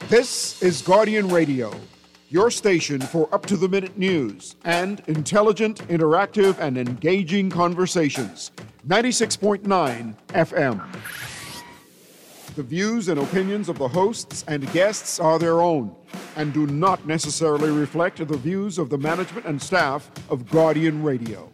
This is Guardian Radio, your station for up-to-the-minute news and intelligent, interactive, and engaging conversations. 96.9 FM. The views and opinions of the hosts and guests are their own and do not necessarily reflect the views of the management and staff of Guardian Radio.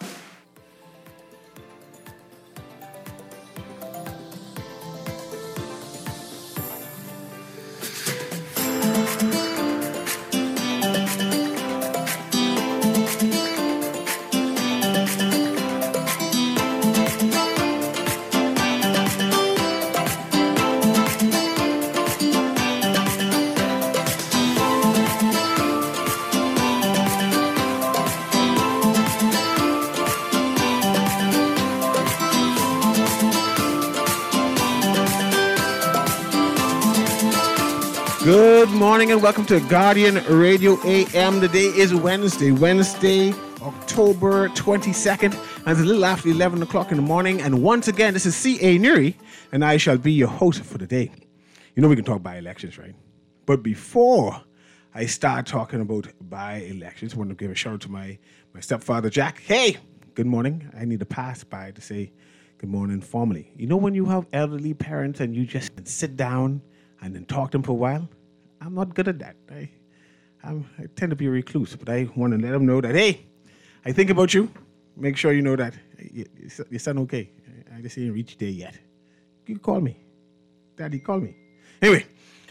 Good morning and welcome to Guardian Radio AM. Today is Wednesday, October 22nd, and it's a little after 11 o'clock in the morning. And once again, this is C.A. Nuri, and I shall be your host for the day. You know we can talk by-elections, right? But before I start talking about by-elections, I want to give a shout out to my stepfather, Jack. Hey, good morning. I need to pass by to say good morning formally. You know when you have elderly parents and you just sit down and then talk to them for a while? I'm not good at that. I tend to be a recluse, but I want to let them know that, hey, I think about you. Make sure you know that you sound okay. I just ain't reached there yet. You call me. Daddy, call me. Anyway,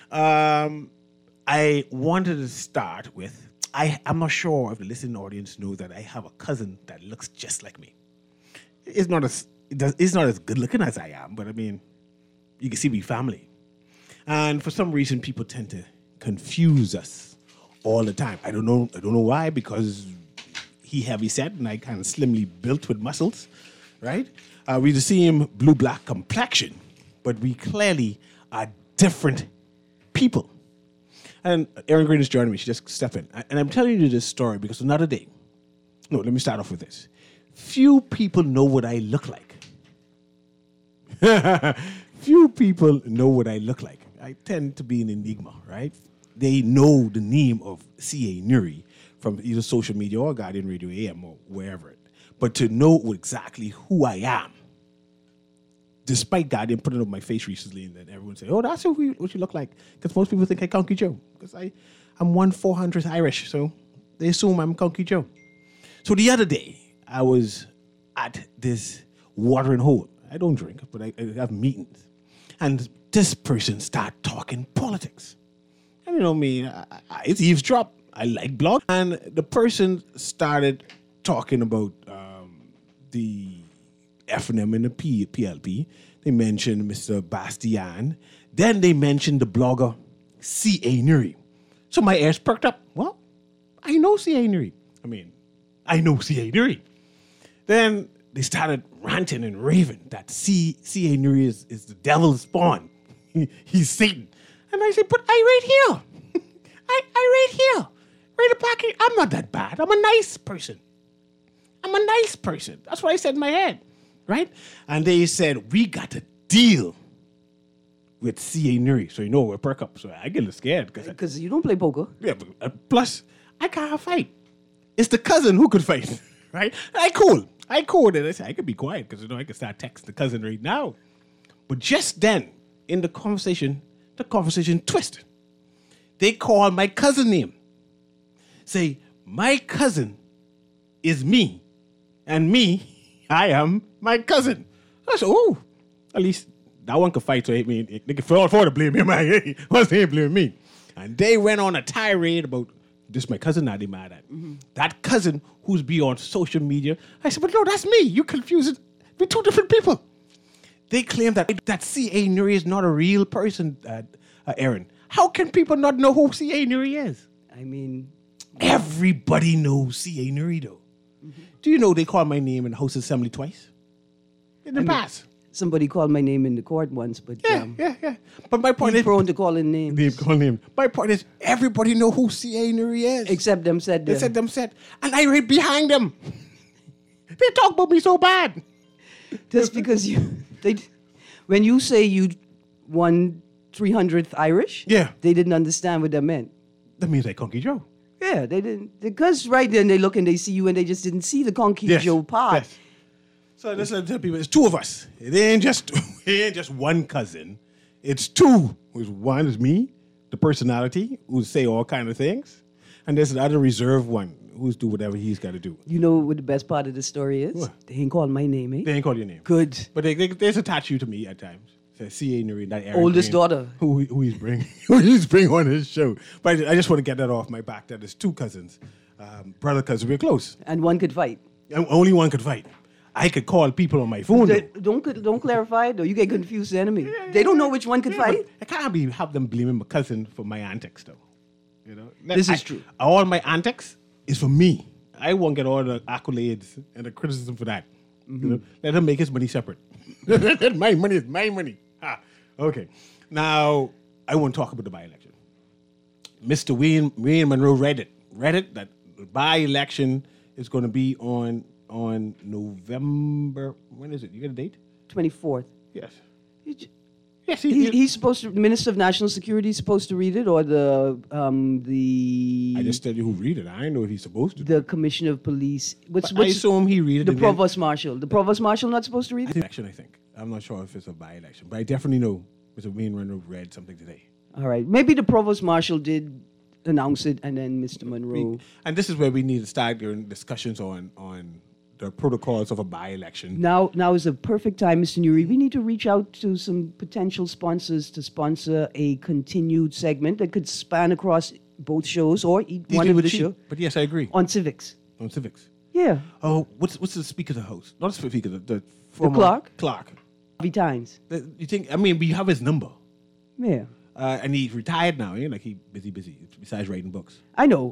I wanted to start with, I'm not sure if the listening audience knows that I have a cousin that looks just like me. It's not as good looking as I am, but I mean, you can see we family. And for some reason, people tend to confuse us all the time. I don't know why, because he heavy set and I kind of slimly built with muscles, right? We the same blue-black complexion, but we clearly are different people. And Erin Green is joining me. She just stepped in. And I'm telling you this story because another day, let me start off with this. Few people know what I look like. Few people know what I look like. I tend to be an enigma, right? They know the name of C.A. Nuri from either social media or Guardian Radio AM or wherever. But to know exactly who I am, despite Guardian putting up my face recently and then everyone say, oh, that's what you look like. Because most people think I'm Conky Joe. Because I'm 1/400 Irish, so they assume I'm Conky Joe. So the other day, I was at this watering hole. I don't drink, but I have meetings. And this person started talking politics. And you know me, it's eavesdrop. I like blog. And the person started talking about the FNM and the PLP. They mentioned Mr. Bastian. Then they mentioned the blogger C.A. Nuri. So my ears perked up. Well, I know C.A. Nuri. I know C.A. Nuri. Then they started ranting and raving that C.A. Nuri is the devil's spawn. He's Satan. And I said, but I right here. I right here. Right back here. I'm not that bad. I'm a nice person. That's what I said in my head. Right? And they said, we got to deal with C.A. Nuri. So we're perk up. So I get a little scared. Because you don't play poker. Yeah, but, plus, I can't fight. It's the cousin who could fight. Right? I cool. And I said, I could be quiet because I can start texting the cousin right now. But just then, in the conversation twisted. They call my cousin name. Say, my cousin is me. And me, I am my cousin. I said, oh, at least that one could fight. So they can afford to blame him. Once they ain't blaming me. And they went on a tirade about this my cousin now they mad at. Mm-hmm. That cousin who's be on social media. I said, but no, that's me. You confuse it. We're two different people. They claim that C.A. Nuri is not a real person, Aaron. How can people not know who C.A. Nuri is? Everybody knows C.A. Nuri, though. Mm-hmm. Do you know they called my name in the House Assembly twice? In the past. Somebody called my name in the court once, but yeah. But my point is prone to calling names. My point is everybody know who C.A. Nuri is. Except them said. And I right behind them. They talk about me so bad. Just because when you say you won 300th Irish. Yeah. They didn't understand what that meant. That means like Conky Joe. Yeah, they didn't. Because right then they look and they see you and they just didn't see the Conky Yes, Joe part. yes. So let's tell people it's two of us. It ain't just one cousin. It's two. One is me, the personality who say all kind of things, and there's another reserved one who's do whatever he's got to do. You know what the best part of the story is? What? They ain't called my name, eh? They ain't call your name. Good. But they just attach you to me at times. Say C.A. Nuri, that Eric Oldest Green, daughter. who he's bring on his show. But I just want to get that off my back. That there's two cousins, brother cousins. We're close. And one could fight. And only one could fight. I could call people on my phone. Don't clarify, though. You get confused, the enemy. They don't know which one could fight. I can't have them blaming my cousin for my antics, though. You know, This is true. All my antics is for me. I won't get all the accolades and the criticism for that. Mm-hmm. You know, let him make his money separate. My money is my money. Okay. Now I won't talk about the by-election. Mr. Wayne Monroe read it that the by-election is going to be on November. When is it? You got a date? 24th. Yes. He j- Yes. he's supposed to. The Minister of National Security is supposed to read it, or the I just tell you who read it. I don't know if he's supposed to. the Commissioner of Police. But I assume he read it. the and then- Provost Marshal. The Provost Marshal not supposed to read it. Election, I think. I'm not sure if it's a by-election, but I definitely know Mr. Wayne Monroe read something today. All right, maybe the Provost Marshal did announce it, and then Mr. Monroe. And this is where we need to start during discussions on the protocols of a by-election. Now is a perfect time, Mr. Nuri. We need to reach out to some potential sponsors to sponsor a continued segment that could span across both shows or These one people of the cheap, show but yes, I agree. on civics. On civics. Yeah, Oh, what's the Speaker of the House? Not the Speaker, the former clerk? Clark. Harvey Tynes. You think? I mean, we have his number, Yeah, and he's retired now. You know, like he busy. Besides writing books. I know.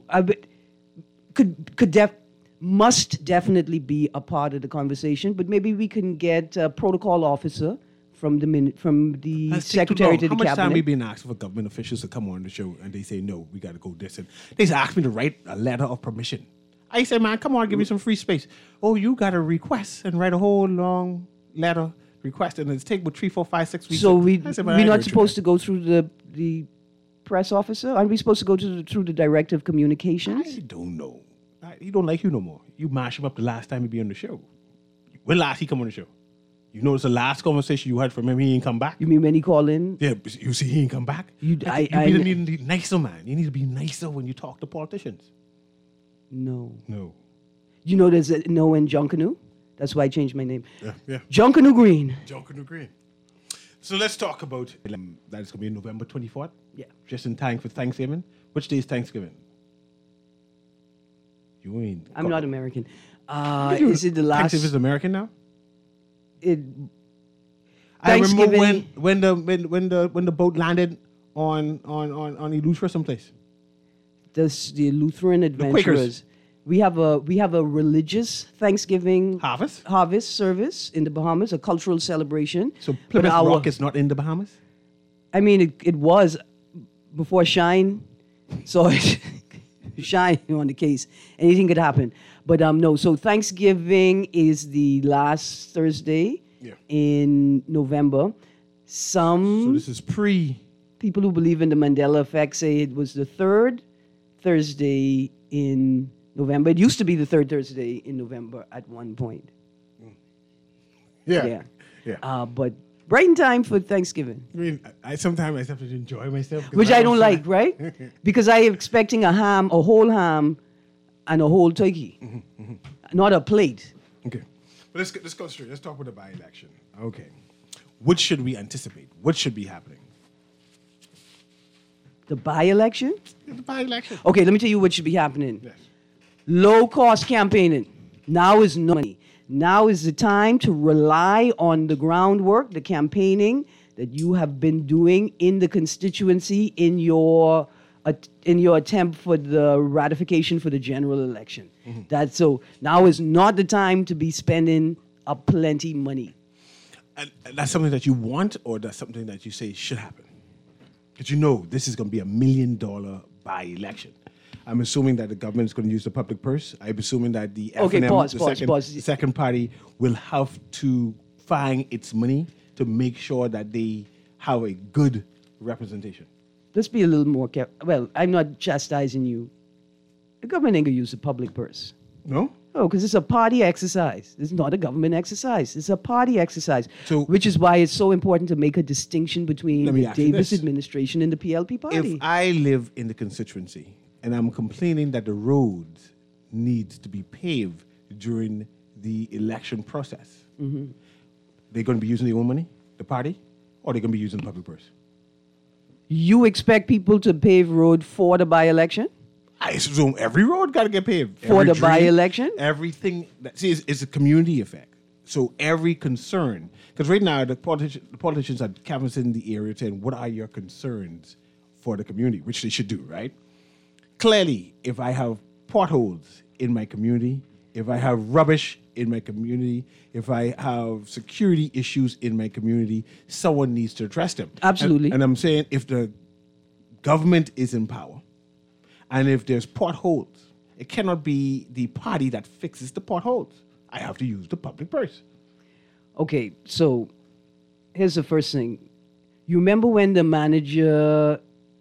Must definitely be a part of the conversation, but maybe we can get a protocol officer from the That's take too secretary long. to the How much time we cabinet. been asked for government officials to come on the show and they say no, we got to go this, and they just asked me to write a letter of permission. I say, man, come on, give me some free space. Oh, you got to request and write a whole long letter request, and it's take about 3, 4, 5, 6 weeks. So I we're said, man, I not agree supposed with to go through the press officer? Aren't we supposed to go through the director of that. communications? I don't know. He don't like you no more. You mash him up the last time he be on the show. When last he come on the show? You notice the last conversation you had from him, he ain't come back. You mean when he call in? Yeah, but you see, he ain't come back. You- Like, I- you need to be nicer, man. You need to be nicer when you talk to politicians. No. No. You know there's a no in Junkanoo? That's why I changed my name. Yeah. Junkanoo Green. Joking agree. So let's talk about that is going to be November 24th. Yeah. Just in time for Thanksgiving. Which day is Thanksgiving? You ain't. I'm not American. You- Is it the last? Thanksgiving is American now. It, I remember Thanksgiving- when the boat landed on Eleuthera someplace. the Lutheran Quakers. Adventurers. We have a religious Thanksgiving Harvest. service in the Bahamas, a cultural celebration. So But Plymouth our- Rock is not in the Bahamas. I mean, it was before Shine, so Shine on the case. Anything could happen. But no, so Thanksgiving is the last Thursday Yeah. in November. Some So this is pre. people who believe in the Mandela effect say it was the third Thursday in November. It used to be the third Thursday in November at one point. Yeah. But right in time for Thanksgiving. I mean, I sometimes have to enjoy myself. 'cause Which I don't outside. like, right? Because I am expecting a whole ham, and a whole turkey, not a plate. Okay. But let's go straight. Let's talk about the by-election. Okay. What should we anticipate? What should be happening? The by-election? The by-election. Okay, let me tell you what should be happening. Yes. Low-cost campaigning. Now is no money. Now is the time to rely on the groundwork, the campaigning that you have been doing in the constituency in your attempt for the ratification for the general election. That's so now is not the time to be spending a plenty money. And that's something that you want, or that's something that you say should happen? Because you know this is going to be $1 million by-election. I'm assuming that the government is going to use the public purse. I'm assuming that the Okay, FNM, pause. the second party, will have to find its money to make sure that they have a good representation. Let's be a little more careful. Well, I'm not chastising you. The government ain't going to use the public purse. No? Oh, because it's a party exercise. It's not a government exercise. It's a party exercise, So- which is why it's so important to make a distinction between Let me the ask you Davis this. administration and the PLP party. If I live in the constituency and I'm complaining that the roads needs to be paved during the election process, they're going to be using their own money, the party, or they're going to be using the public purse? You expect people to pave road for the by-election? I assume every road got to get paved. For Every the by-election? Everything. See, it's a community effect. So every concern, because right now the politicians are canvassing the area saying, what are your concerns for the community, which they should do, right? Clearly, if I have potholes in my community, if I have rubbish in my community, if I have security issues in my community, someone needs to address them. Absolutely. And I'm saying if the government is in power, and if there's potholes, it cannot be the party that fixes the potholes. I have to use the public purse. Okay, so here's the first thing. You remember when the managers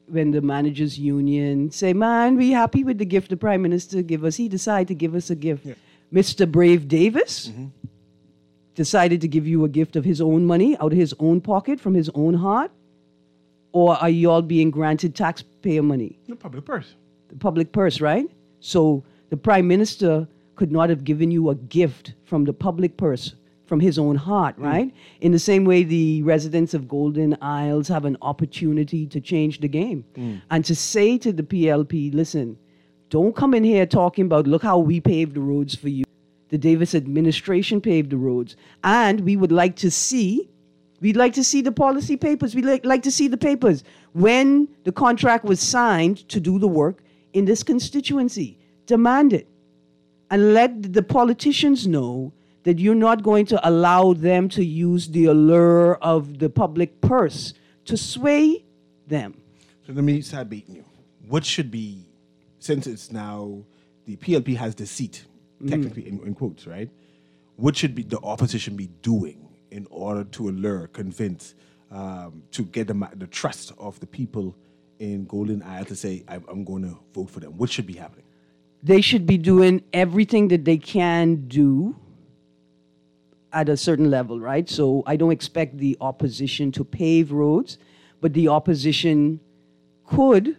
union say, man, we happy with the gift the prime minister give us. He decided to give us a gift. Yeah. Mr. Brave Davis decided to give you a gift of his own money, out of his own pocket, from his own heart? Or are you all being granted taxpayer money? The public purse. The public purse, right? So the prime minister could not have given you a gift from the public purse, from his own heart, right? In the same way, the residents of Golden Isles have an opportunity to change the game. And to say to the PLP, listen, don't come in here talking about, look how we paved the roads for you. The Davis administration paved the roads. And we'd like to see the policy papers. We'd like to see the papers when the contract was signed to do the work in this constituency. Demand it. And let the politicians know that you're not going to allow them to use the allure of the public purse to sway them. So let me start beating you. What should be, since it's now, the PLP has the seat, technically in quotes, right? What should be the opposition be doing in order to allure, convince, to get the trust of the people in Golden Isle to say, I'm going to vote for them? What should be happening? They should be doing everything that they can do at a certain level, right? So I don't expect the opposition to pave roads, but the opposition could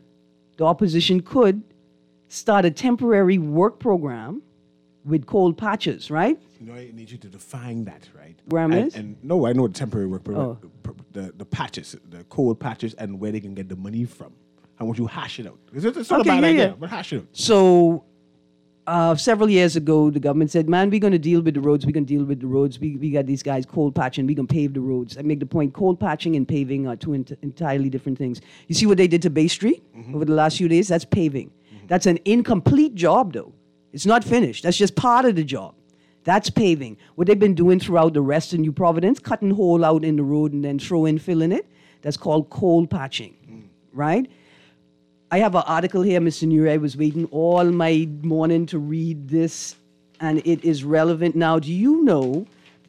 start a temporary work program with cold patches, right? You know, I need you to define that, right? Program is? And no, I know the temporary work program, the patches, the cold patches, and where they can get the money from. I want you to hash it out. It's not a bad idea, but hash it out. So several years ago, the government said, man, we're going to deal with the roads. We're going to deal with the roads. We got these guys cold patching. We're going to pave the roads. I make the point, cold patching and paving are two entirely different things. You see what they did to Bay Street over the last few days? That's paving. That's an incomplete job, though. It's not finished. That's just part of the job. That's paving. What they've been doing throughout the rest of New Providence, cutting hole out in the road and then throwing fill in it, that's called cold patching, right? I have an article here, Mr. Nuri. I was waiting all my morning to read this, and it is relevant now. Did you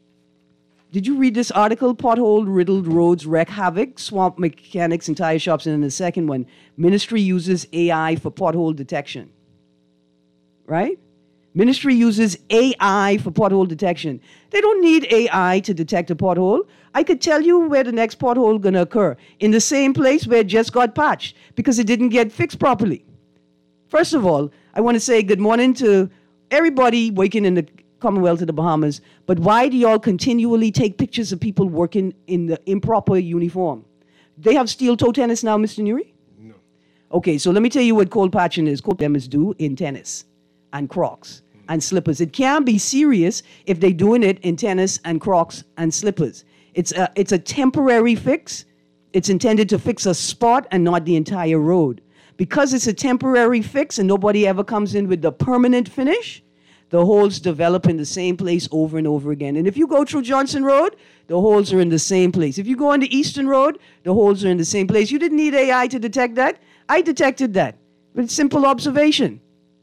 read this article? Pothole-riddled roads wreak havoc, swamp mechanics and tire shops. And then the second one, ministry uses AI for pothole detection. Right? Ministry uses AI for pothole detection. They don't need AI to detect a pothole. I could tell you where the next pothole is going to occur, in the same place where it just got patched, because it didn't get fixed properly. First of all, I want to say good morning to everybody working in the Commonwealth of the Bahamas, but why do y'all continually take pictures of people working in the improper uniform? They have steel-toe tennis now, Mr. Nuri? No. Okay, so let me tell you what cold patching is. Cold them is do in tennis and Crocs and slippers. It can be serious if they're doing it in tennis and Crocs and slippers. It's a temporary fix. It's intended to fix a spot and not the entire road. Because it's a temporary fix and nobody ever comes in with the permanent finish, the holes develop in the same place over and over again. And if you go through Johnson Road, the holes are in the same place. If you go on the Eastern Road, the holes are in the same place. You didn't need AI to detect that. I detected that with simple observation.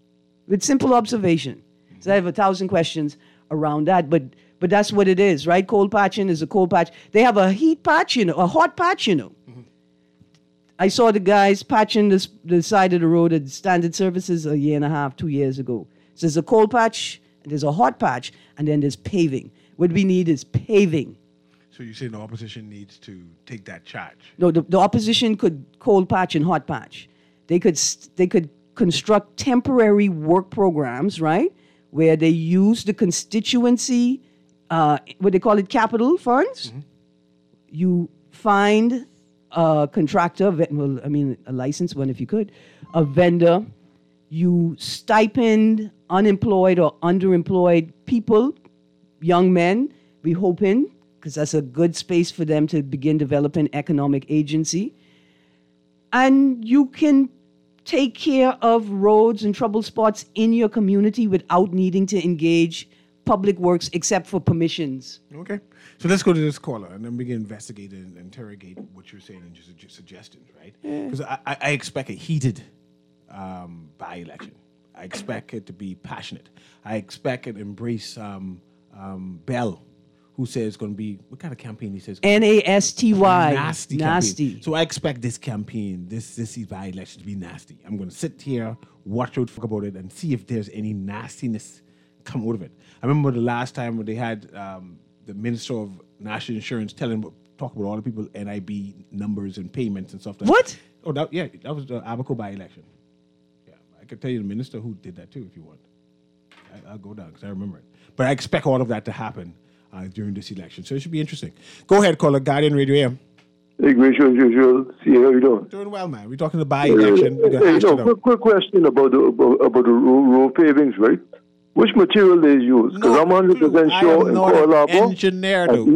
So I have 1,000 questions around that, but that's what it is, right? Cold patching is a cold patch. They have a heat patch, a hot patch, I saw the guys patching the side of the road at Standard Services a year and a half, 2 years ago. So there's a cold patch, there's a hot patch, and then there's paving. What we need is paving. So you're saying the opposition needs to take that charge? No, the opposition could cold patch and hot patch. They could construct temporary work programs, right, where they use the constituency, what they call it, capital funds. Mm-hmm. You find a contractor, a licensed one if you could, a vendor. You stipend unemployed or underemployed people, young men, we're hoping, because that's a good space for them to begin developing economic agency. And you can take care of roads and trouble spots in your community without needing to engage public works except for permissions. Okay. So let's go to this caller and then we can investigate and interrogate what you're saying and just suggestions, right? Because I expect a heated by-election. I expect it to be passionate. I expect it to embrace Bell, who says it's going to be, what kind of campaign he says? Nasty. Nasty campaign. So I expect this campaign, this by-election to be nasty. I'm going to sit here, watch out, talk about it, and see if there's any nastiness come out of it. I remember the last time when they had the Minister of National Insurance talk about all the people NIB numbers and payments and stuff like what? that. Oh, that was the Abaco by-election. Yeah, I could tell you the minister who did that too if you want. I'll go down because I remember it. But I expect all of that to happen during this election. So it should be interesting. Go ahead, caller, Guardian Radio AM. Hey, great show as usual. See how you doing? Doing well, man. We're talking the by-election. Quick question about the road pavings, right? Which material they use? Because I'm 100% sure in Kuala Lumpur. Engineer, though.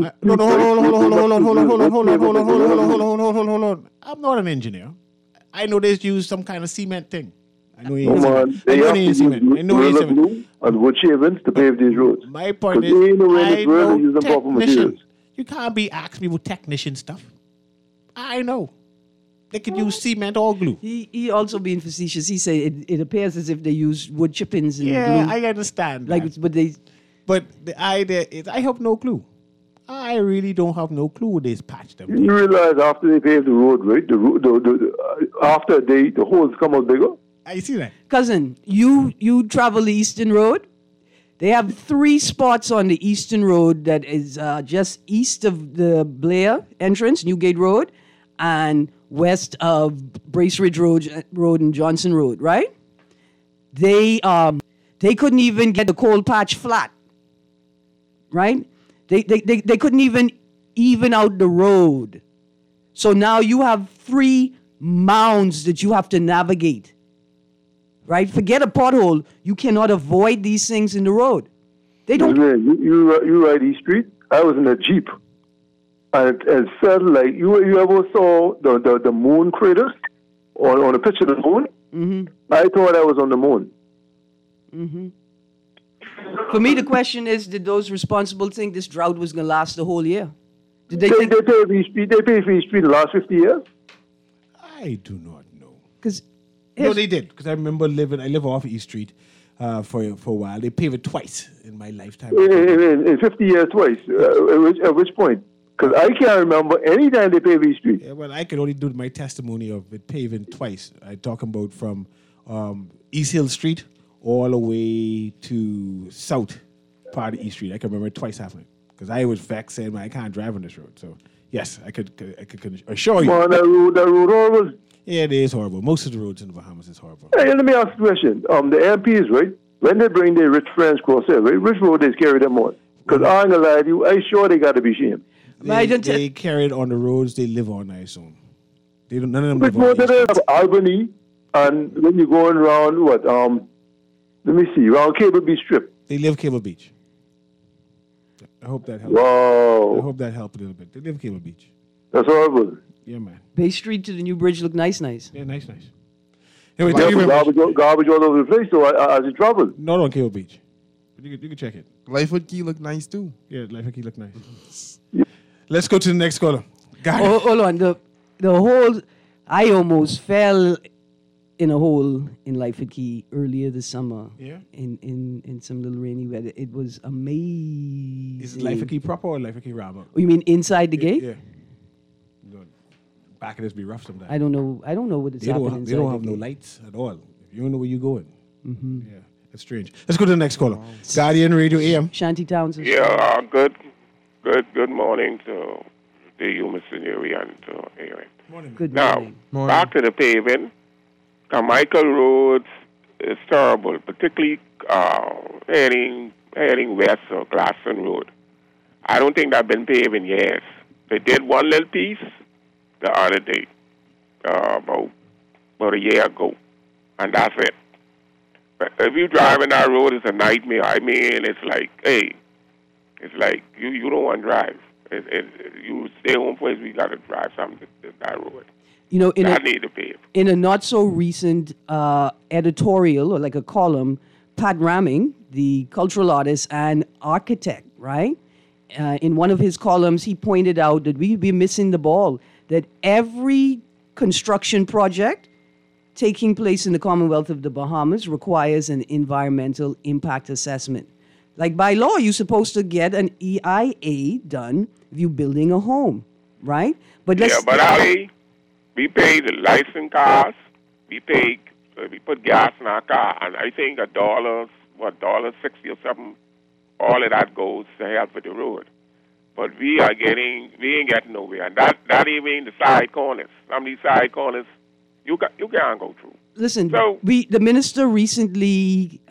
Hold on. I'm not an engineer. I know they use some kind of cement thing. I know he ain't cement. I know he ain't cement. I know he ain't cement. And wood shavings to pave these roads. My point is, I know technicians. You can't be asking me with technician stuff. I know. They could use cement or glue. He also being facetious. He said it appears as if they use wood chippings and glue. Yeah, I understand. But the idea is, I have no clue. I really don't have no clue what this patch them. You realize after they pave the road, right? After the holes come out bigger. I see that. Cousin, you travel the Eastern Road. They have 3 spots on the Eastern Road that is just east of the Blair entrance, Newgate Road, and west of Brace Ridge Road and Johnson Road, right? They couldn't even get the cold patch flat, right? They couldn't even out the road. So now you have 3 mounds that you have to navigate, right? Forget a pothole. You cannot avoid these things in the road. They don't. You ride East Street? I was in a Jeep. And it felt like you ever saw the moon craters on a picture of the moon? Mm-hmm. I thought I was on the moon. Mm-hmm. For me, the question is: did those responsible think this drought was going to last the whole year? Did they think they paid for East Street the last 50 years? I do not know. No, they did. Because I remember I live off East Street for a while. They paved it twice in my lifetime. In 50 years, twice. At which point? Because I can't remember any time they paved East Street. Yeah, well, I can only do my testimony of it paving twice. I talk about from East Hill Street all the way to south part of East Street. I can remember it twice happening. Because I was vexed saying, I can't drive on this road. So, yes, I could assure you. Man, that road horrible. Yeah, it is horrible. Most of the roads in the Bahamas is horrible. Hey, let me ask you a question. The MPs, right? When they bring their rich friends across there, right? Which road they carry them on? Because I ain't going to lie to you, I'm sure they got to be shamed. They carry it on the roads they live on, I assume. None of them live on Albany, and when you're going around, let me see, around Cable Beach Strip. They live Cable Beach. I hope that helps. Wow. I hope that helped a little bit. They live Cable Beach. That's horrible. Yeah, man. Bay Street to the new bridge look nice. Yeah, nice. Anyway, thank you very much. Garbage all over the place, so as you travel. Not on Cable Beach. You can check it. Lightfoot Key look nice too. Yeah, Lightfoot Key look nice. Let's go to the next caller. Hold on. The whole, I almost fell in a hole in Lightfoot Key earlier this summer. Yeah. In some little rainy weather. It was amazing. Is it Lightfoot Key proper or Lightfoot Key Rama? Oh, you mean inside the gate? Yeah. back it is be rough sometimes. I don't know. I don't know what it's They happening. don't, they don't have no lights at all. You don't know where you're going. Yeah, that's strange. Let's go to the next caller. Guardian Radio AM. Shanty Towns. Yeah, good morning to you, Mr. Neri, and to Aaron. Good Now, morning. back to the paving. Carmichael Road is terrible, particularly heading west of Glasson Road. I don't think they've been paved in years. They did one little piece the other day, about a year ago, and that's it. But if you drive in that road, it's a nightmare. I mean, it's like, hey, it's like you don't want to drive. You stay home first. We got to drive something to that road. You know, I need to pave. in a not so recent editorial or like a column, Pat Ramming, the cultural artist and architect, right? In one of his columns, he pointed out that we'd be missing the ball, that every construction project taking place in the Commonwealth of the Bahamas requires an environmental impact assessment. Like by law, you're supposed to get an EIA done if you're building a home, right? But Ali, we pay the license costs. We put gas in our car, and I think $1.60 or something. All of that goes to help with the road. But we ain't getting nowhere. And that even the side corners. Some of these side corners, you can't go through. Listen, the minister recently,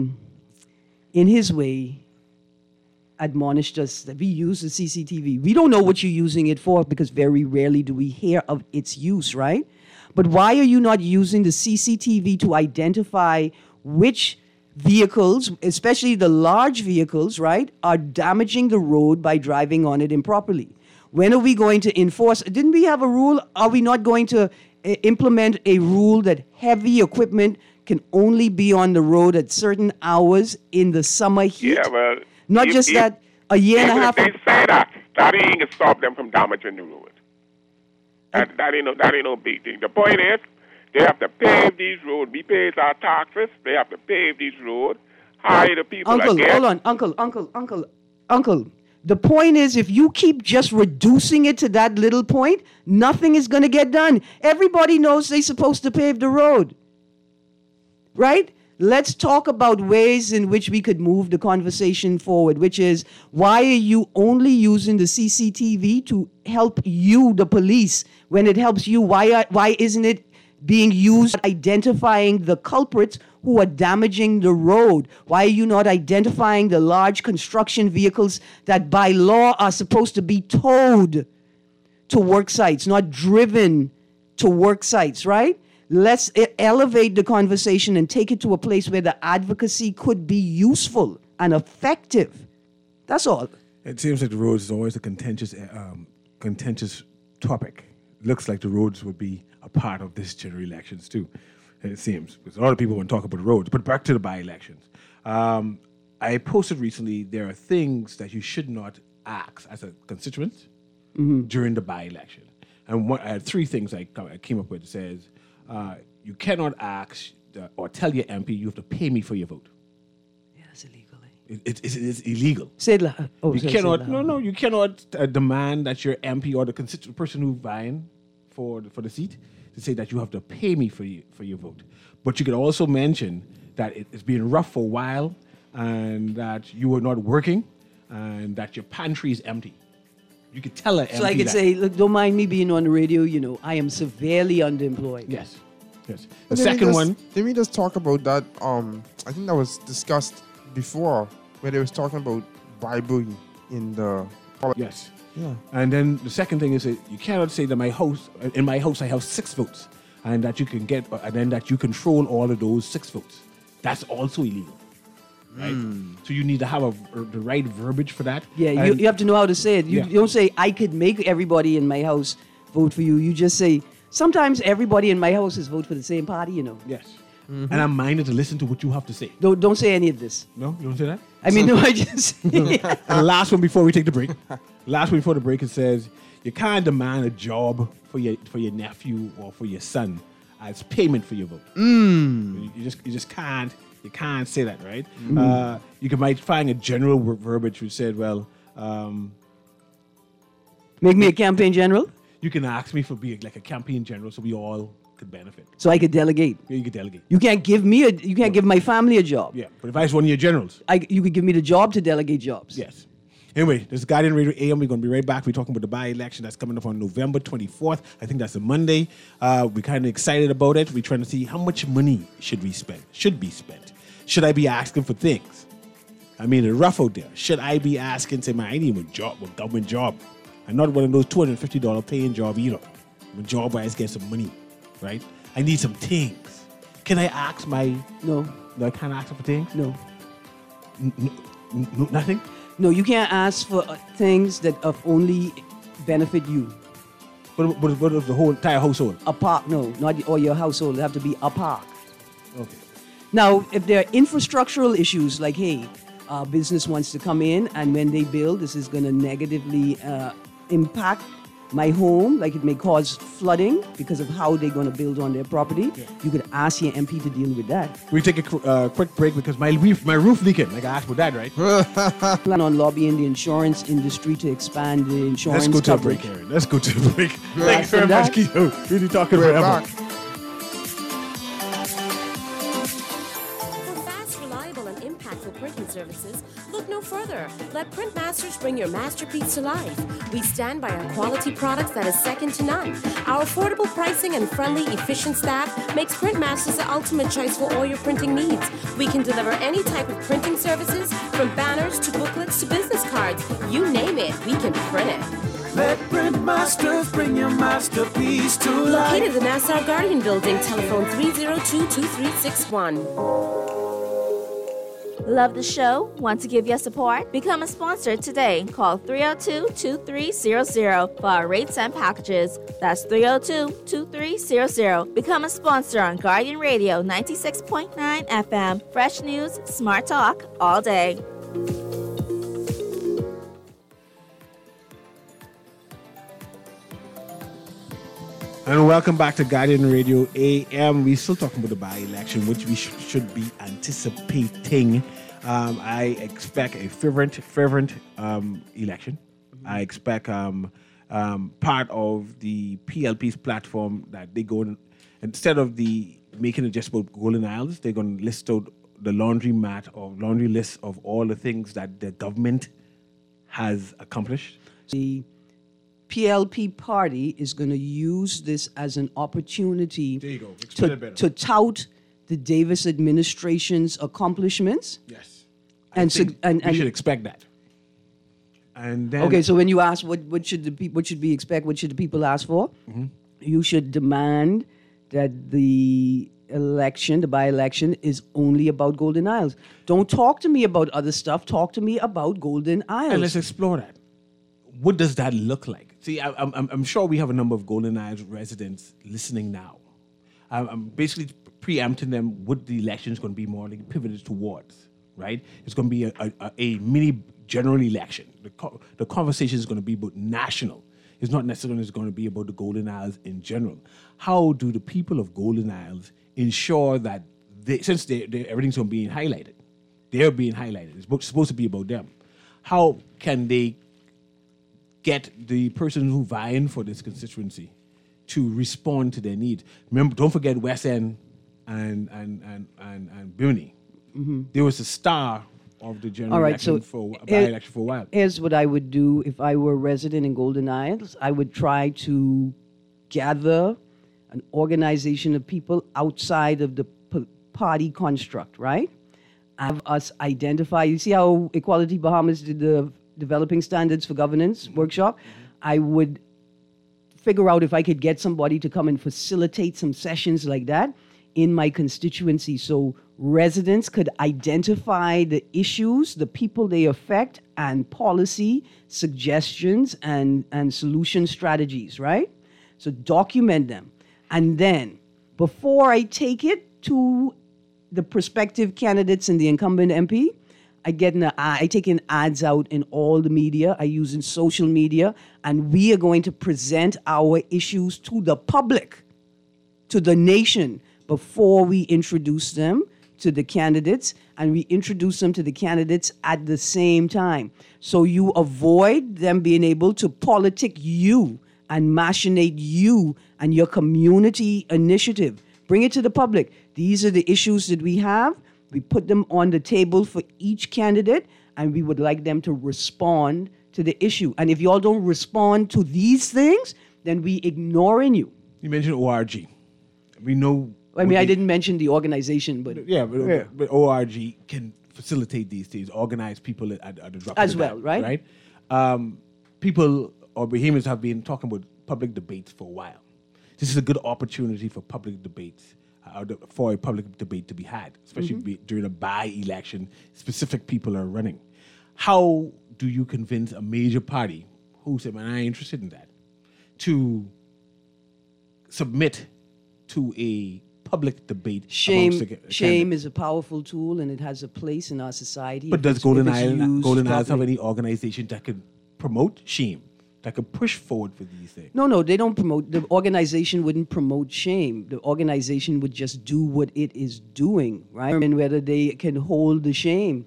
in his way, admonished us that we use the CCTV. We don't know what you're using it for because very rarely do we hear of its use, right? But why are you not using the CCTV to identify which vehicles, especially the large vehicles, right, are damaging the road by driving on it improperly? When are we going to enforce? Didn't we have a rule? Are we not going to implement a rule that heavy equipment can only be on the road at certain hours in the summer heat? Yeah, well, not just that a year and a half. They say that ain't going to stop them from damaging the road. That ain't no big thing. The point is, they have to pave these roads. We pay our taxes. They have to pave these roads. Hire the people again. Hold on, Uncle. The point is, if you keep just reducing it to that little point, nothing is going to get done. Everybody knows they're supposed to pave the road, right? Let's talk about ways in which we could move the conversation forward, which is, why are you only using the CCTV to help you, the police, when it helps you? Why isn't it being used identifying the culprits who are damaging the road? Why are you not identifying the large construction vehicles that by law are supposed to be towed to work sites, not driven to work sites, right? Let's elevate the conversation and take it to a place where the advocacy could be useful and effective. That's all. It seems like the roads is always a contentious topic. Looks like the roads would be a part of this general elections too. It seems, because a lot of people want to talk about the roads. But back to the by-elections. I posted recently, there are things that you should not ask as a constituent during the by-election. And I had three things I came up with. It says, you cannot ask or tell your MP you have to pay me for your vote. Yeah, that's illegal. It's illegal. Say it loud. You cannot demand that your MP or the constituent person who's vying for the seat to say that you have to pay me for your vote. But you could also mention that it's been rough for a while and that you are not working and that your pantry is empty. You could tell an MP. So I could say, look, don't mind me being on the radio, I am severely underemployed. Yes. The second one. Didn't we just talk about that? I think that was discussed before, where they was talking about bribery in the. Yes. Yeah. And then the second thing is that you cannot say that in my house I have 6 votes, and that you can get, and then that you control all of those 6 votes. That's also illegal. Right? So you need to have the right verbiage for that. Yeah, you have to know how to say it. You don't say, I could make everybody in my house vote for you. You just say, sometimes everybody in my house is vote for the same party, Yes. Mm-hmm. And I'm minded to listen to what you have to say. Don't say any of this. No? You don't say that? I mean, no, I just... And the last one before we take the break. It says, you can't demand a job for your nephew or for your son as payment for your vote. You just can't. You can't say that, right? You might find a general verbiage which said, well... Make me a campaign general? You can ask me for being like a campaign general, so we all could benefit. So I could delegate. Yeah, you could delegate. You can't give me you can't give my family a job. Yeah, but if I was one of your generals, You could give me the job to delegate jobs. yes. Anyway, this is Guardian Radio AM. We're going to be right back. We're talking about the by-election that's coming up on November 24th. I think that's a Monday. We're kind of excited about it. We're trying to see how much money should be spent. Should I be asking for things? I mean, it's rough out there. Should I be asking, say, man, I need a job, a government job? I'm not one of those $250 paying job either. I'm a job where I just get some money, right? I need some things. Can I ask my... No. No, I can't ask for things? No. Nothing? No, you can't ask for things that of only benefit you. What of the whole entire household? A park, no, not or your household. It have to be a park. Okay. Now, if there are infrastructural issues, like, hey, business wants to come in, and when they build, this is going to negatively impact my home, like it may cause flooding because of how they're going to build on their property. Yeah. You could ask your MP to deal with that. We take a quick break because my roof leaking. Like I asked about that, right? Plan on lobbying the insurance industry to expand the insurance coverage. Let's go coverage. to a break, Aaron. Let's go to a break. Yeah. Thank you very much, Keto. Really talking We're forever. back. For fast, reliable, and impactful printing services, look no further. Let Printmasters bring your masterpiece to life. We stand by our quality products that is second to none. Our affordable pricing and friendly, efficient staff makes Printmasters the ultimate choice for all your printing needs. We can deliver any type of printing services, from banners to booklets to business cards. You name it, we can print it. Let Printmasters bring your masterpiece to life. Located in the Nassau Guardian Building, telephone 302-2361. Love the show? Want to give your support? Become a sponsor today. Call 302-2300 for our rates and packages. That's 302-2300. Become a sponsor on Guardian Radio 96.9 FM. Fresh news, smart talk, all day. And welcome back to Guardian Radio AM. We're still talking about the by-election, which we should be anticipating. I expect a fervent election. I expect part of the PLP's platform that they go instead of making it just about Golden Isles, they're going to list out the laundry list of all the things that the government has accomplished. The PLP party is going to use this as an opportunity There you go. Explain it better. to tout the Davis administration's accomplishments. Yes. And I think and we should expect that. And then okay, so when you ask what should we expect, what should the people ask for? Mm-hmm. You should demand that the by-election is only about Golden Isles. Don't talk to me about other stuff. Talk to me about Golden Isles. and let's explore that. What does that look like? See, I'm sure we have a number of Golden Isles residents listening now. I'm basically preempting them what the election is going to be more like pivoted towards, right? It's going to be a mini general election. The conversation is going to be about national. It's not necessarily going to be about the Golden Isles in general. How do the people of Golden Isles ensure that since everything's going to be highlighted, they're being highlighted. It's supposed to be about them. How can they get the person who vying for this constituency to respond to their needs? Remember, don't forget West End and Bimini. Mm-hmm. There was a star of the general election by-election for a while. Here's what I would do if I were a resident in Golden Isles. I would try to gather an organization of people outside of the party construct, right? Have us identify. You see how Equality Bahamas did the Developing Standards for Governance workshop? Mm-hmm. I would figure out if I could get somebody to come and facilitate some sessions like that in my constituency so residents could identify the issues, the people they affect, and policy suggestions and solution strategies, right? So document them. And then, before I take it to the prospective candidates and the incumbent MP, I take in ads out in all the media. I use in social media. And we are going to present our issues to the public, to the nation, before we introduce them to the candidates. And we introduce them to the candidates at the same time. So you avoid them being able to politic you and machinate you and your community initiative. Bring it to the public. These are the issues that we have. We put them on the table for each candidate, and we would like them to respond to the issue. And if y'all don't respond to these things, then we ignoring you. You mentioned ORG. We know. I mean, I didn't mention the organization, but but ORG can facilitate these things, organize people at the drop as of the well, dime, right? People or Bahamians have been talking about public debates for a while. This is a good opportunity for public debates, for a public debate to be had, especially during a by-election. Specific people are running. How do you convince a major party who said, "Man, I ain't interested in that," to submit to a public debate? Shame is a powerful tool, and it has a place in our society. But does Golden Isles have any organization that could promote shame, that could push forward for these things? No, they don't promote. The organization wouldn't promote shame. The organization would just do what it is doing, right? And whether they can hold the shame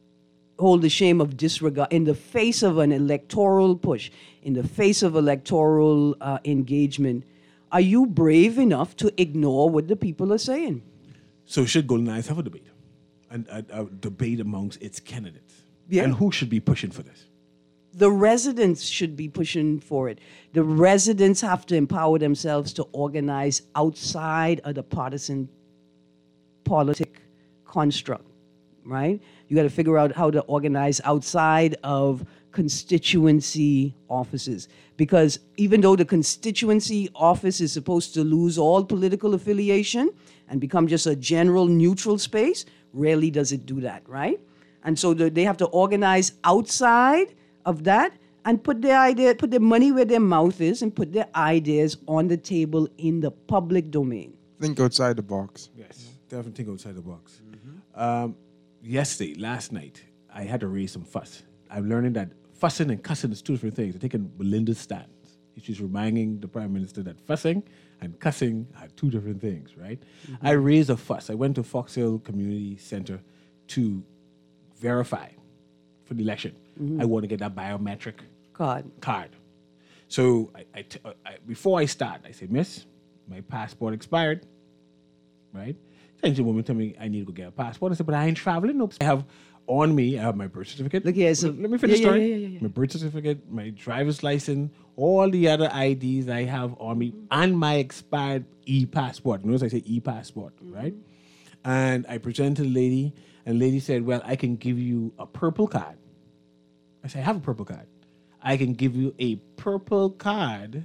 of disregard in the face of an electoral push, in the face of electoral engagement. Are you brave enough to ignore what the people are saying? So should Golden Isles have a debate? And a debate amongst its candidates? Yeah. And who should be pushing for this? The residents should be pushing for it. The residents have to empower themselves to organize outside of the partisan politic construct, right? You got to figure out how to organize outside of constituency offices. Because even though the constituency office is supposed to lose all political affiliation and become just a general neutral space, rarely does it do that, right? And so they have to organize outside of that and put their money where their mouth is and put their ideas on the table in the public domain. Think outside the box. Yes, definitely think outside the box. Last night, I had to raise some fuss. I'm learning that fussing and cussing is two different things. I'm taking Belinda's stance. She's reminding the Prime Minister that fussing and cussing are two different things, right? I raised a fuss. I went to Fox Hill Community Center to verify for the election. I want to get that biometric card. So I before I start, I said, "Miss, my passport expired," right? And the woman told me I need to go get a passport. I said, "But I ain't traveling. Nope. I have my birth certificate." Look here, so let me finish the story. My birth certificate, my driver's license, all the other IDs I have on me, and my expired e-passport. Notice I say e-passport, right? And I presented the lady, and the lady said, "Well, I can give you a purple card." I said, "I have a purple card. I can give you a purple card."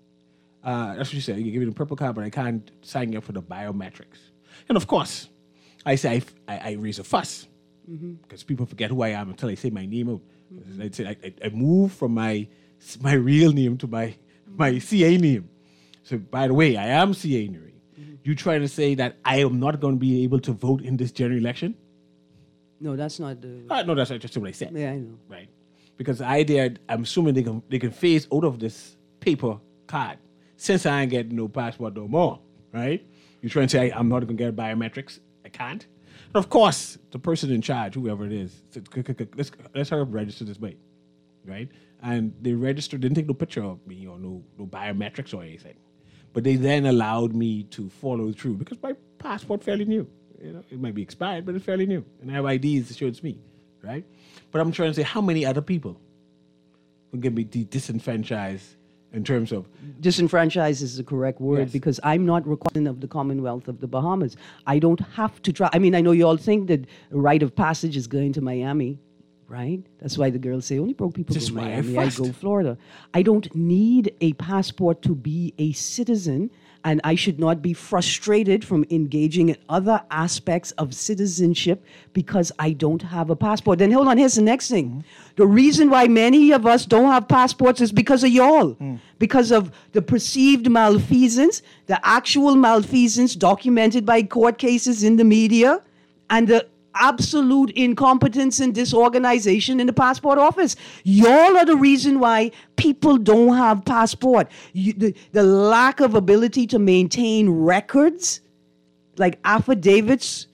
That's what she said. You can give you the purple card, but I can't sign you up for the biometrics. And of course, I say I raise a fuss because people forget who I am until I say my name out. I say I move from my real name to my CA name. So by the way, I am CA Nuri. You trying to say that I am not going to be able to vote in this general election? No, that's not the. No, that's not just what I said. Yeah, I know. Right, because I'm assuming they can phase out of this paper card since I ain't getting no passport no more. Right? You trying to say I'm not going to get biometrics? I can't. And of course, the person in charge, whoever it is, said, let's have register this bike, right? And they registered, didn't take no picture of me or no biometrics or anything. But they then allowed me to follow through because my passport fairly new. You know, it might be expired, but it's fairly new. And I have IDs that show it's me, right? But I'm trying to say how many other people can get me disenfranchised in terms of... Disenfranchised is the correct word because I'm not required of the Commonwealth of the Bahamas. I don't have to try. I mean, I know you all think that a rite of passage is going to Miami, right? That's why the girls say only broke people go to Miami. I go Florida. I don't need a passport to be a citizen, and I should not be frustrated from engaging in other aspects of citizenship because I don't have a passport. Then hold on, here's the next thing. The reason why many of us don't have passports is because of y'all. Because of the perceived malfeasance, the actual malfeasance documented by court cases in the media, and the absolute incompetence and disorganization in the passport office. Y'all are the reason why people don't have passport. The lack of ability to maintain records, like affidavits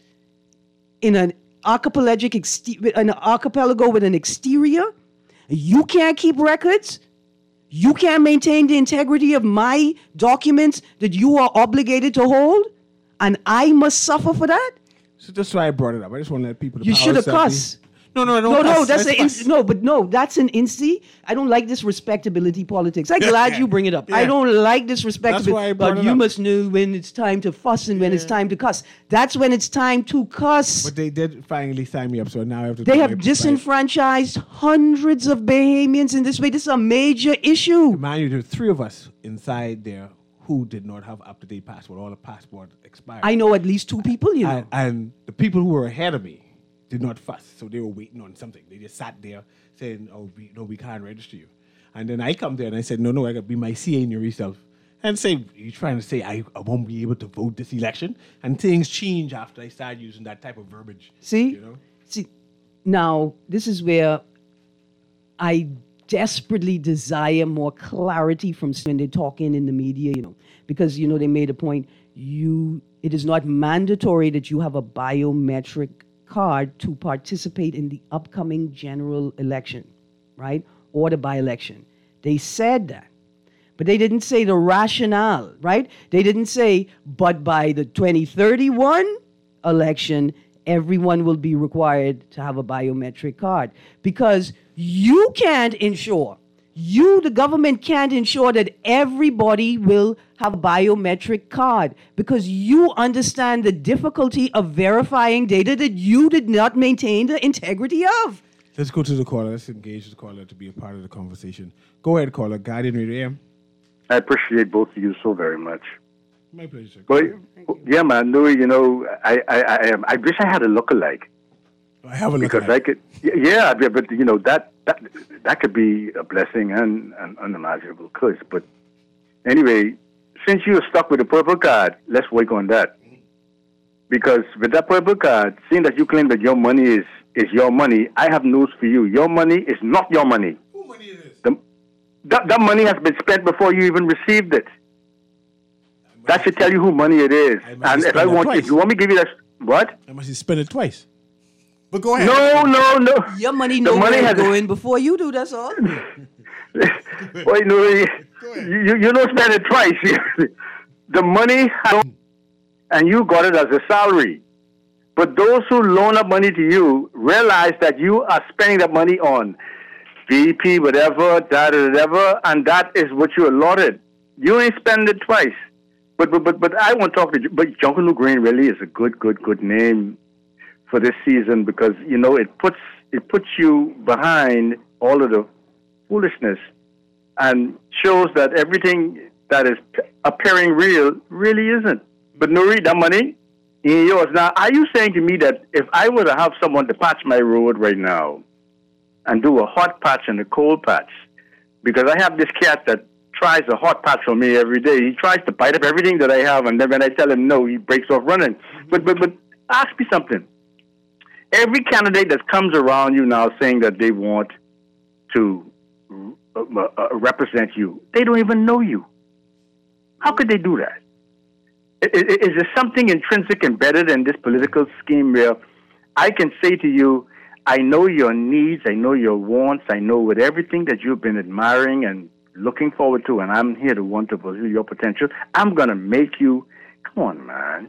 in an archipelago with an exterior. You can't keep records. You can't maintain the integrity of my documents that you are obligated to hold, and I must suffer for that? So that's why I brought it up. I just want to let people. You should have cussed. No, that's that's an insti. I don't like this respectability politics. I'm glad you bring it up. Yeah. I don't like this respectability. That's why I brought but it you up. must know when it's time to fuss and when it's time to cuss. That's when it's time to cuss. But they did finally sign me up, so now I have to. They have disenfranchised hundreds of Bahamians in this way. This is a major issue. Mind you, there were 3 of us inside there who did not have up-to-date passport. All the passport expired. I know at least 2 people, you know. And the people who were ahead of me did not fuss, so they were waiting on something. They just sat there saying, "Oh, we can't register you." And then I come there and I said, "No, I got to be my CA Nuri self." And say, "You're trying to say I won't be able to vote this election?" And things change after I started using that type of verbiage. See, now this is where I desperately desire more clarity from when they're talking in the media, you know, because they made a point. It is not mandatory that you have a biometric card to participate in the upcoming general election, right? Or the by-election. They said that. But they didn't say the rationale, right? They didn't say, but by the 2031 election, everyone will be required to have a biometric card. Because you can't ensure, the government can't ensure that everybody will have a biometric card because you understand the difficulty of verifying data that you did not maintain the integrity of. Let's go to the caller. Let's engage the caller to be a part of the conversation. Go ahead, caller. Guardian Radio AM. I appreciate both of you so very much. My pleasure. But, yeah, man, Louis, I wish I had a lookalike. I have a lookalike. Because I could, yeah, but that could be a blessing and an unimaginable curse. But anyway, since you're stuck with the purple card, let's work on that. Because with that purple card, seeing that you claim that your money is your money, I have news for you. Your money is not your money. Who money is this? That money has been spent before you even received it. That should tell you who money it is. And if you want me to give you that, what? I must spend it twice. But go ahead. No. Your money knows where it's going before you do, that's all. Wait, no, you don't spend it twice. The money, and you got it as a salary. But those who loan up money to you realize that you are spending that money on VP, whatever, and that is what you allotted. You ain't spend it twice. But I want to talk to you. But Jungle New Green really is a good name for this season because it puts you behind all of the foolishness and shows that everything that is appearing real really isn't. But Nuri, that money in yours. Now, are you saying to me that if I were to have someone to patch my road right now and do a hot patch and a cold patch, because I have this cat that tries a hot patch on me every day. He tries to bite up everything that I have, and then when I tell him no, he breaks off running. But ask me something. Every candidate that comes around you now saying that they want to represent you, they don't even know you. How could they do that? Is there something intrinsic embedded in this political scheme where I can say to you, I know your needs, I know your wants, I know with everything that you've been admiring and looking forward to, and I'm here to want to pursue your potential. I'm going to make you, come on, man.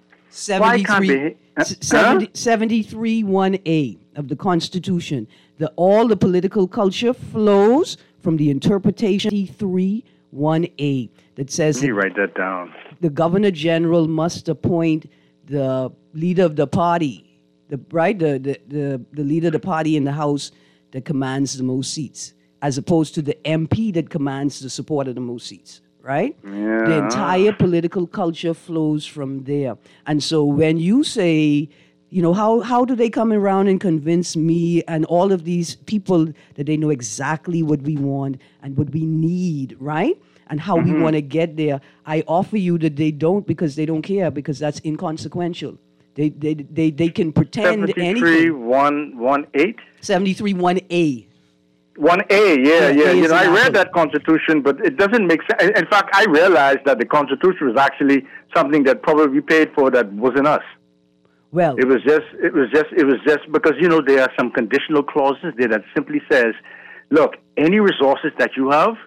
73(1)(a) of the Constitution. All the political culture flows from the interpretation 73(1)(a) that says... Let me write that down. The Governor General must appoint the leader of the party, the leader of the party in the House that commands the most seats, as opposed to the MP that commands the support of the most seats, right? Yeah. The entire political culture flows from there. And so when you say, how do they come around and convince me and all of these people that they know exactly what we want and what we need, right? And how we want to get there. I offer you that they don't because they don't care, because that's inconsequential. They can pretend anything. 73(1)(8)? 73(1)(a). 1A, yeah. I read that Constitution, but it doesn't make sense. In fact, I realized that the Constitution was actually something that probably paid for that wasn't us. Well, it was just because there are some conditional clauses there that simply says, look, any resources that you have,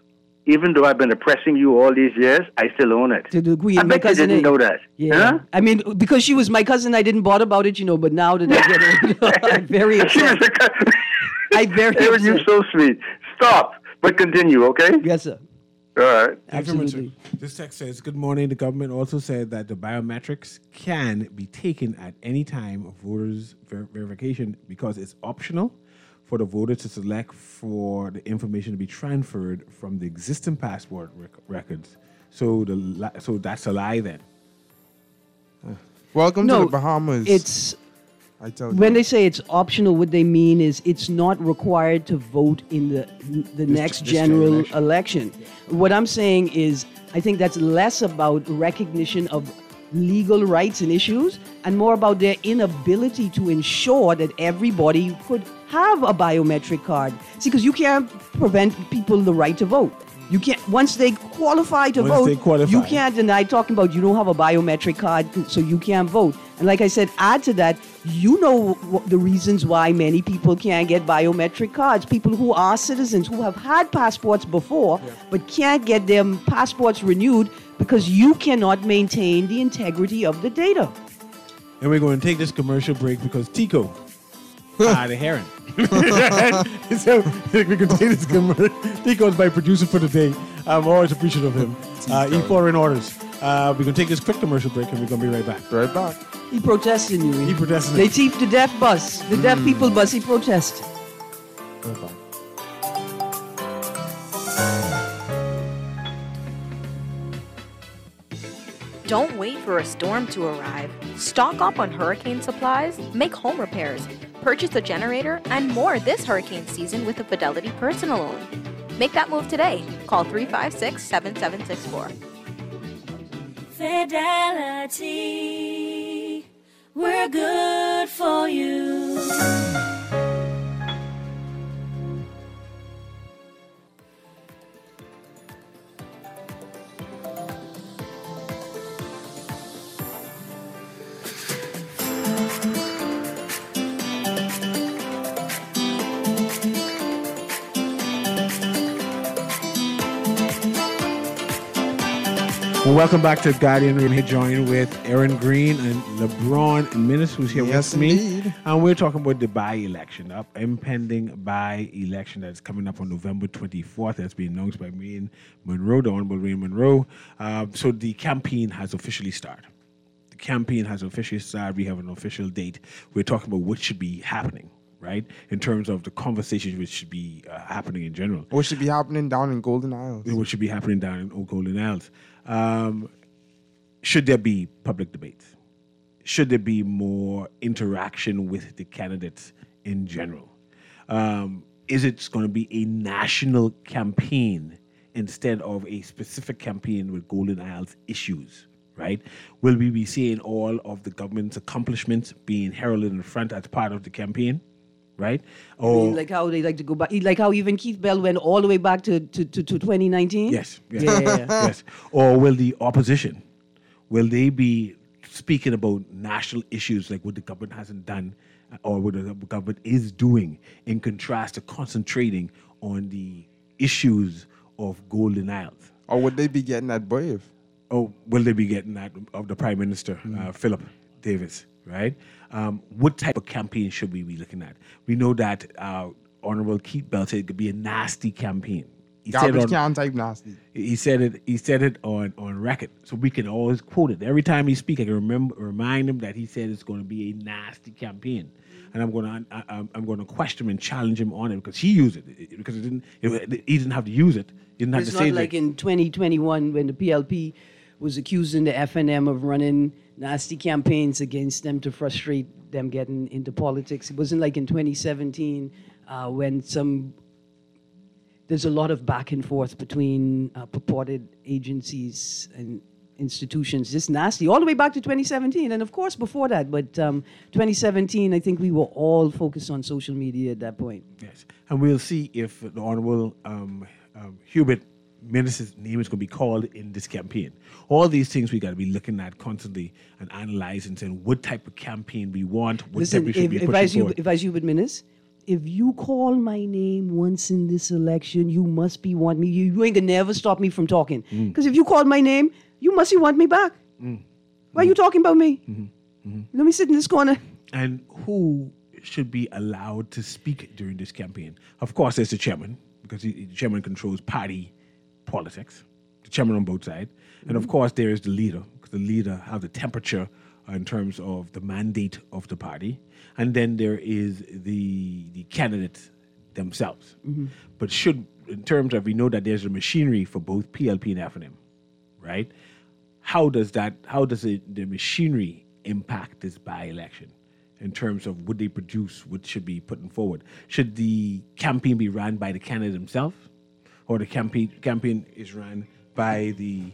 even though I've been oppressing you all these years, I still own it. To the degree, I my bet you cousin didn't know that. Yeah. Huh? I mean, because she was my cousin, I didn't bother about it, but now that I get it, I'm very upset. I'm very Aaron, upset. you're so sweet. Stop, but continue, okay? Yes, sir. All right. Absolutely. This text says, good morning. The government also said that the biometrics can be taken at any time of voters' verification because it's optional for the voter to select for the information to be transferred from the existing passport records. So that's a lie then. Welcome to the Bahamas. It's I tell you. when they say it's optional, what they mean is it's not required to vote in the next general election. What I'm saying is I think that's less about recognition of legal rights and issues and more about their inability to ensure that everybody could have a biometric card. See, because you can't prevent people the right to vote. You can't, once they qualify to vote, you can't deny talking about you don't have a biometric card, so you can't vote. And like I said, add to that, the reasons why many people can't get biometric cards. People who are citizens, who have had passports before, but can't get their passports renewed because you cannot maintain the integrity of the data. And we're going to take this commercial break because Tico the heron. So we can take this commercial. Tico is my producer for the day. I'm always appreciative of him. He following orders. We're going to take this quick commercial break and we're going to be right back. Right back. He protested, you. He protested. They thief the deaf bus. The deaf people bus, he protested. Right back. Don't wait for a storm to arrive. Stock up on hurricane supplies, make home repairs, purchase a generator, and more this hurricane season with a Fidelity personal loan. Make that move today. Call 356-7764. Fidelity, we're good for you. Welcome back to Guardian. We're here joined with Aaron Green and LeBron Minnis, who's here with me. Indeed. And we're talking about the by-election, impending by-election that's coming up on November 24th. That's been announced by Maureen Monroe, the Honorable Maureen Monroe. So the campaign has officially started. We have an official date. We're talking about what should be happening, right? In terms of the conversations which should be happening in general. What should be happening down in Golden Isles? What should be happening down in Golden Isles. Should there be public debates? Should there be more interaction with the candidates in general? Is it going to be a national campaign instead of a specific campaign with Golden Isles issues, right? Will we be seeing all of the government's accomplishments being heralded in the front as part of the campaign? Right? Or like how they like to go back, like how even Keith Bell went all the way back to 2019. Yes. Yes. Or will the opposition, will they be speaking about national issues like what the government hasn't done or what the government is doing in contrast to concentrating on the issues of Golden Isles? Or would they be getting that brave? Or will they be getting that of the Prime Minister, Philip Davis? Right? What type of campaign should we be looking at? We know that Honorable Keith Bell said it could be a nasty campaign. Garbage can type nasty. He said it on record, so we can always quote it. Every time he speaks, I can remind him that he said it's going to be a nasty campaign, and I'm going to question him and challenge him on it because he used it because he didn't have to use it. He didn't have to say it. It's not like in 2021 when the PLP was accusing the FNM of running nasty campaigns against them to frustrate them getting into politics. It wasn't like in 2017 when there's a lot of back and forth between purported agencies and institutions. Just nasty, all the way back to 2017, and of course before that. But 2017, I think we were all focused on social media at that point. Yes, and we'll see if the Honorable Hubert Minnis' name is going to be called in this campaign. All these things we got to be looking at constantly and analyzing, saying what type of campaign we want, what type we should be pushing forward. If I was Hubert Minnis, if you call my name once in this election, you must be want me. You ain't gonna never stop me from talking. Because if you called my name, you must be want me back. Why are you talking about me? Let me sit in this corner. And who should be allowed to speak during this campaign? Of course, there's the chairman, because the chairman controls party politics, the chairman on both sides. And of course, there is the leader, because the leader has the temperature in terms of the mandate of the party. And then there is the candidates themselves. But in terms of, we know that there's a machinery for both PLP and FNM, right? How does the machinery impact this by-election in terms of would they produce what should be put forward? Should the campaign be run by the candidate himself, or the campaign is run by the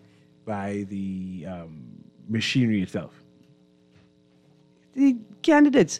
machinery itself? The candidates,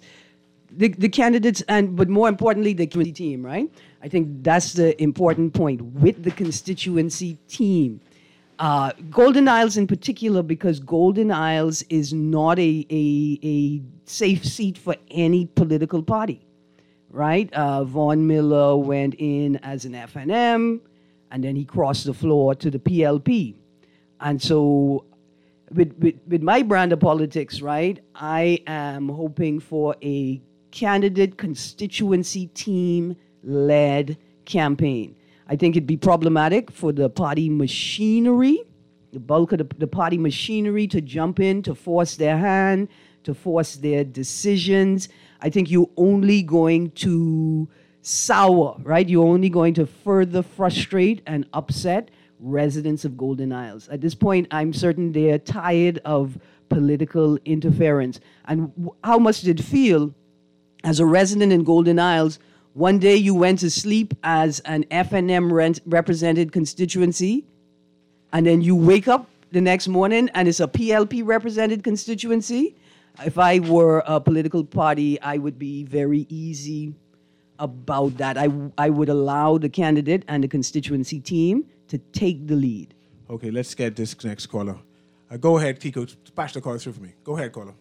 but more importantly, the committee team, right? I think that's the important point with the constituency team. Golden Isles in particular, because Golden Isles is not a safe seat for any political party, right? Vaughn Miller went in as an FNM, and then he crossed the floor to the PLP. And so with my brand of politics, right, I am hoping for a candidate constituency team-led campaign. I think it'd be problematic for the party machinery, the bulk of the party machinery, to jump in, to force their hand, to force their decisions. I think you're only going to sour, right? You're only going to further frustrate and upset residents of Golden Isles. At this point, I'm certain they're tired of political interference. And how much did it feel as a resident in Golden Isles? One day you went to sleep as an FNM represented constituency, and then you wake up the next morning and it's a PLP represented constituency. If I were a political party, I would be very easy about that. I would allow the candidate and the constituency team to take the lead. Okay, let's get this next caller. Go ahead, Kiko. Patch the call through for me. Go ahead, caller.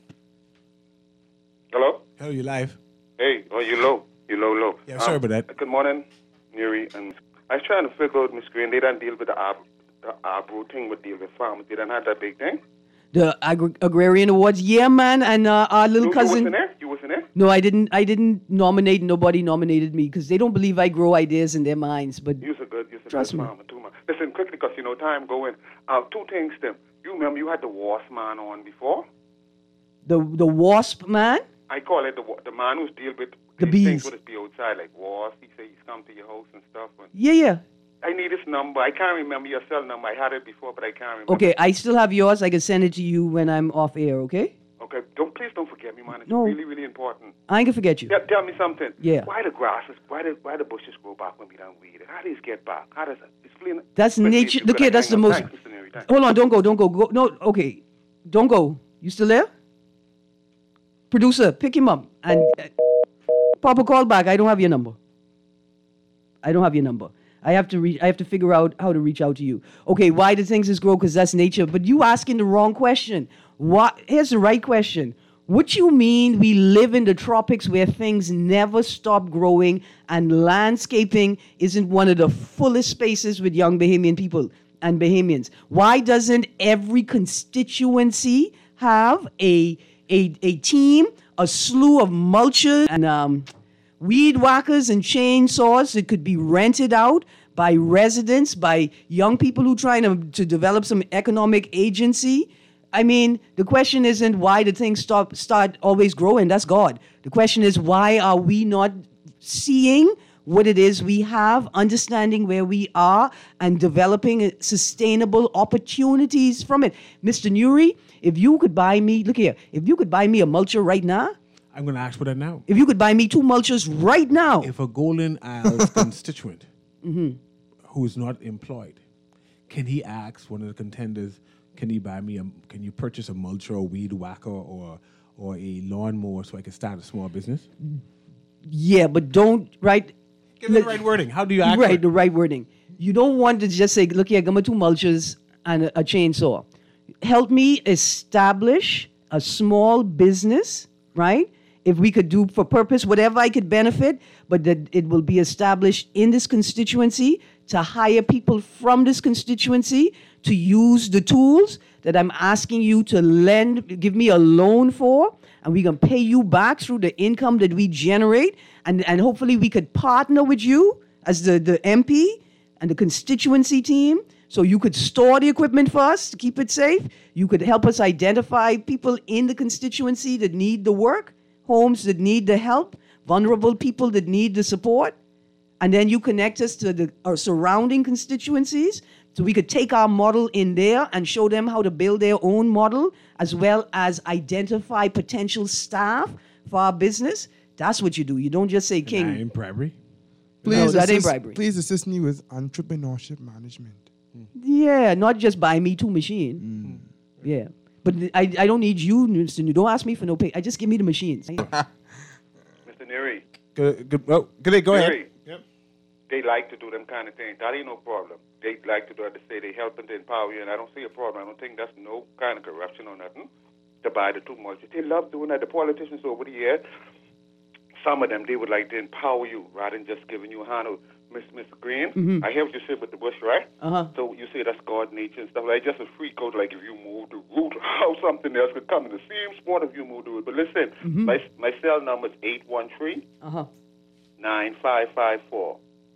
Hello? Hello, you live? Hey, you low. You low. Yeah, sorry about that. Good morning, Nuri. And I was trying to figure out, Miss Green, they don't deal with the agro thing, but deal with farmers. They don't have that big thing. The Agrarian Awards, yeah, man, and our little cousin. You wasn't there? No, I didn't nominate. Nobody nominated me because they don't believe I grow ideas in their minds. But you're a good trust me. Farmer too, man. Listen quickly, because time going. Two things, Tim. You remember you had the wasp man on before? The wasp man? I call it the man who's deal with the bees. Things would be outside like wasps. He say he's come to your house and stuff. And yeah. I need his number. I can't remember your cell number. I had it before, but I can't remember. Okay, I still have yours. I can send it to you when I'm off air, okay? Okay, please don't forget me, man. It's no. really, really important. I ain't gonna forget you. Tell me something. Yeah. Why the the bushes grow back when we don't weed it? How do these get back? How does that? Explain it. That's nature. Look here, that's the most. Thanks, hold on, don't go. No, okay. Don't go. You still there? Producer, pick him up. And Papa, call back. I don't have your number. I have to figure out how to reach out to you. Okay, why do things grow? Because that's nature. But you asking the wrong question. Here's the right question. What you mean we live in the tropics where things never stop growing and landscaping isn't one of the fullest spaces with young Bahamian people and Bahamians? Why doesn't every constituency have a team, a slew of mulchers and weed whackers and chainsaws that could be rented out by residents, by young people who trying to develop some economic agency? I mean, the question isn't why the things start always growing. That's God. The question is, why are we not seeing what it is we have, understanding where we are, and developing sustainable opportunities from it? Mr. Nuri, if you could buy me, look here, if you could buy me a mulcher right now. I'm going to ask for that now. If you could buy me 2 mulchers right now. If a Golden Isles constituent who is not employed, can he ask one of the contenders, can you purchase a mulcher or weed whacker or a lawnmower so I can start a small business? Yeah, but don't, right? Give me the right wording. How do you act? Right, the right wording. You don't want to just say, look here, give me 2 mulchers and a chainsaw. Help me establish a small business, right, if we could do for purpose whatever I could benefit, but that it will be established in this constituency to hire people from this constituency to use the tools that I'm asking you to give me a loan for, and we're going to pay you back through the income that we generate, and hopefully we could partner with you as the MP and the constituency team, so you could store the equipment for us to keep it safe. You could help us identify people in the constituency that need the work, homes that need the help, vulnerable people that need the support. And then you connect us to our surrounding constituencies so we could take our model in there and show them how to build their own model, as well as identify potential staff for our business. That's what you do. You don't just say, King. That ain't bribery. Please, that ain't bribery. Please assist me with entrepreneurship management. Yeah, not just buy me 2 machines. Yeah. But I don't need you, Mr. New. Don't ask me for no pay. Just give me the machines. Mr. Neary. Good day, go ahead. Yep. They like to do them kind of things. That ain't no problem. They like to do it. They say they helping to empower you, and I don't see a problem. I don't think that's no kind of corruption or nothing to buy the too much. They love doing that. The politicians over the years, some of them, they would like to empower you rather than just giving you a hand. Mr. Green, I hear what you said with the bush, right? So you say that's God, nature, and stuff. Like just a freak out, like if you move the root, how something else could come in the same spot if you move the root. But listen, my cell number is 813-9554.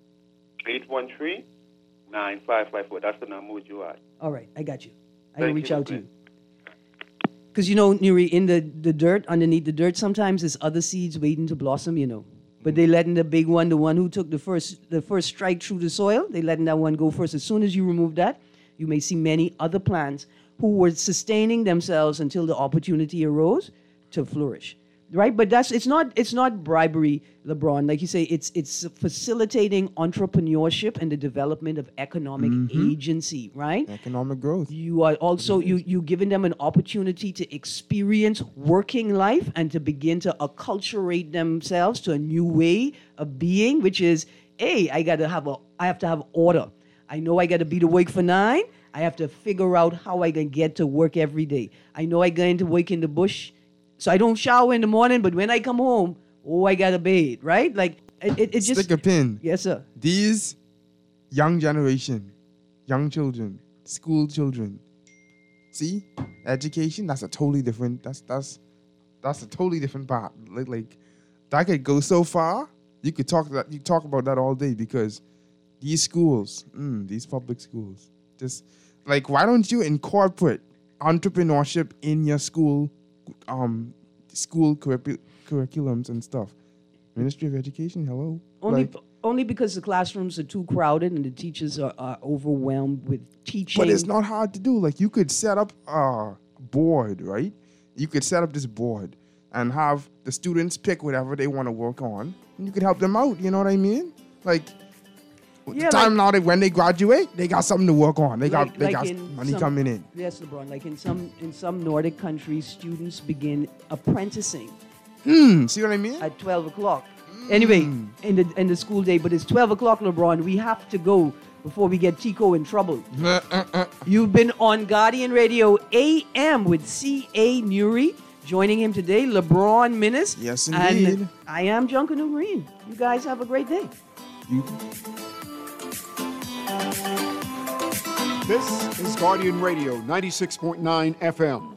813-9554. That's the number with you at. All right, I got you. I will reach out to you. Because, Nuri, in the dirt, underneath the dirt, sometimes there's other seeds waiting to blossom, But they letting the big one, the one who took the first strike through the soil, they letting that one go first. As soon as you remove that, you may see many other plants who were sustaining themselves until the opportunity arose to flourish. Right? But it's not bribery, LeBron. Like you say, it's facilitating entrepreneurship and the development of economic agency, right? Economic growth. You are also you giving them an opportunity to experience working life and to begin to acculturate themselves to a new way of being, which is, hey, I have to have order. I know I got to be to work for 9. I have to figure out how I can get to work every day. I know I got into work in the bush. So I don't shower in the morning, but when I come home, I got to bathe, right? Like, it just... Stick a pin. Yes, sir. These young generation, young children, school children, see? Education, that's a totally different... That's a totally different part. Like, that could go so far, you talk about that all day, because these schools, these public schools, just... Like, why don't you incorporate entrepreneurship in your school curriculums and stuff? Ministry of Education, hello. Only because the classrooms are too crowded and the teachers are overwhelmed with teaching. But it's not hard to do. Like, you could set up a board, right? You could set up this board and have the students pick whatever they want to work on, and you could help them out. You know what I mean? Like, now that when they graduate, they got something to work on. They got money coming in. Yes, LeBron. Like in some Nordic countries, students begin apprenticing. See what I mean? At 12 o'clock. Anyway, in the school day, but it's 12 o'clock, LeBron. We have to go before we get Tico in trouble. You've been on Guardian Radio AM with C.A. Nuri. Joining him today, LeBron Minnis. Yes, indeed. And I am Junkanu Green. You guys have a great day. This is Guardian Radio 96.9 FM.